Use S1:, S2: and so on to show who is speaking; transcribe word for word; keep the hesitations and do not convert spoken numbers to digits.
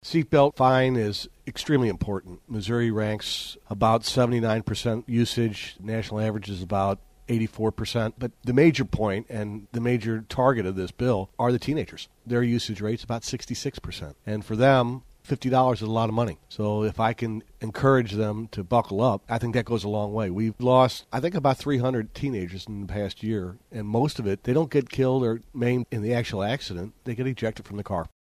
S1: Seatbelt fine is extremely important. Missouri ranks about seventy-nine percent usage. National average is about eighty-four percent. But the major point and the major target of this bill are the teenagers. Their usage rate's about sixty-six percent. And for them, fifty dollars is a lot of money. So if I can encourage them to buckle up, I think that goes a long way. We've lost, I think, about three hundred teenagers in the past year. And most of it, they don't get killed or maimed in the actual accident. They get ejected from the car.